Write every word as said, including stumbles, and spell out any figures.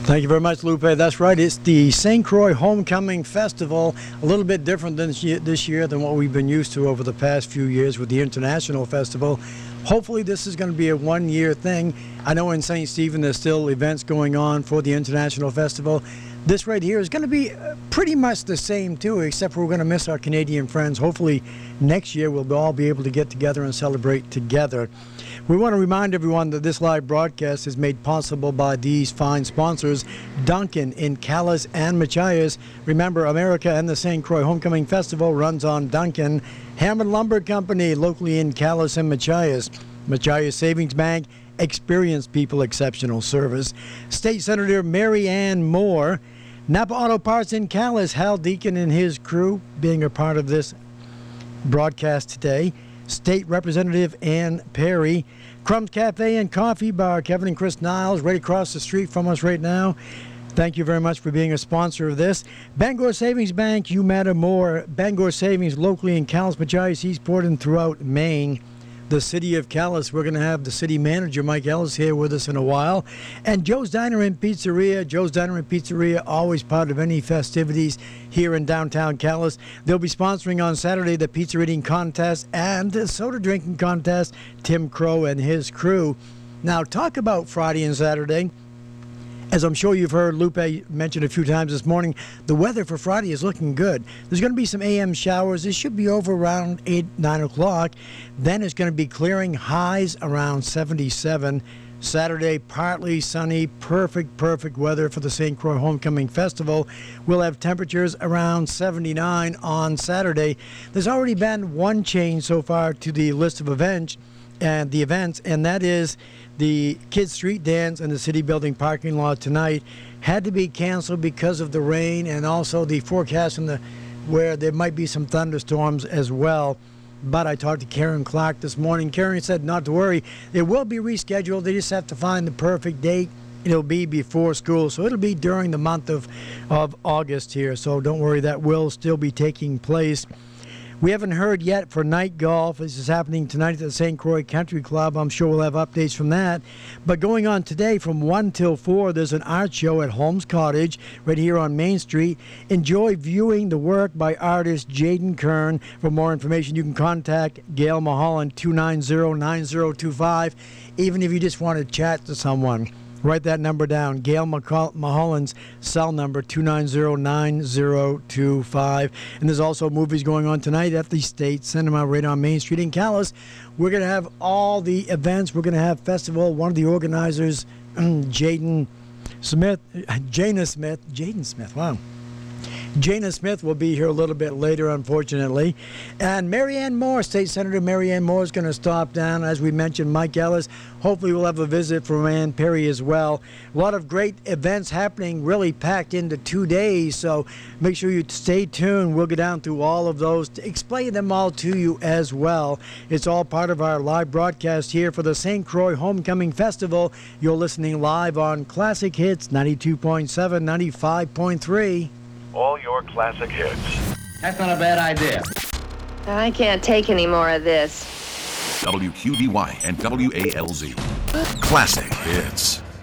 Thank you very much, Lupe. That's right. It's the Saint Croix Homecoming Festival. A little bit different than this year than what we've been used to over the past few years with the International Festival. Hopefully this is going to be a one-year thing. I know in Saint Stephen there's still events going on for the International Festival. This right here is going to be pretty much the same too, except for we're going to miss our Canadian friends. Hopefully next year we'll all be able to get together and celebrate together. We want to remind everyone that this live broadcast is made possible by these fine sponsors: Duncan in Calais and Machias. Remember, America and the Saint Croix Homecoming Festival runs on Duncan. Hammond Lumber Company, locally in Calais and Machias. Machias Savings Bank, experienced people, exceptional service. State Senator Mary Ann Moore. Napa Auto Parts in Calais, Hal Deacon and his crew being a part of this broadcast today. State Representative Ann Perry. Crumbs Cafe and Coffee Bar, Kevin and Chris Niles, right across the street from us right now. Thank you very much for being a sponsor of this. Bangor Savings Bank, you matter more. Bangor Savings, locally in Calais, Machias, Eastport, and throughout Maine. The city of Calais, we're going to have the city manager, Mike Ellis, here with us in a while. And Joe's Diner and Pizzeria. Joe's Diner and Pizzeria, always part of any festivities here in downtown Calais. They'll be sponsoring on Saturday the pizza eating contest and the soda drinking contest, Tim Crow and his crew. Now, talk about Friday and Saturday. As I'm sure you've heard Lupe mention a few times this morning, the weather for Friday is looking good. There's going to be some A M showers. This should be over around eight, nine o'clock. Then it's going to be clearing, highs around seventy-seven. Saturday, partly sunny, perfect, perfect weather for the Saint Croix Homecoming Festival. We'll have temperatures around seventy-nine on Saturday. There's already been one change so far to the list of events, and the events, and that is the Kids Street Dance in the City Building parking lot tonight had to be canceled because of the rain and also the forecast in the where there might be some thunderstorms as well. But I talked to Karen Clark this morning. Karen said not to worry. It will be rescheduled. They just have to find the perfect date. It'll be before school, so it'll be during the month of, of August here. So don't worry, that will still be taking place. We haven't heard yet for night golf. This is happening tonight at the Saint Croix Country Club. I'm sure we'll have updates from that. But going on today from one till four, there's an art show at Holmes Cottage right here on Main Street. Enjoy viewing the work by artist Jaden Kern. For more information, you can contact Gail Mulholland, two nine zero, nine zero two five, even if you just want to chat to someone. Write that number down, Gail Mulholland's cell number, two nine zero, nine zero two five. And there's also movies going on tonight at the State Cinema right on Main Street in Calais. We're going to have all the events. We're going to have festival. One of the organizers, Jaden Smith, Jana Smith, Jaden Smith, wow. Jana Smith will be here a little bit later, unfortunately. And Mary Ann Moore, State Senator Mary Ann Moore, is going to stop down. As we mentioned, Mike Ellis. Hopefully we'll have a visit from Ann Perry as well. A lot of great events happening, really packed into two days. So make sure you stay tuned. We'll go down through all of those to explain them all to you as well. It's all part of our live broadcast here for the Saint Croix Homecoming Festival. You're listening live on Classic Hits ninety-two point seven, ninety-five point three. All your classic hits. That's not a bad idea. I can't take any more of this. W Q D Y and W A L Z. Classic hits.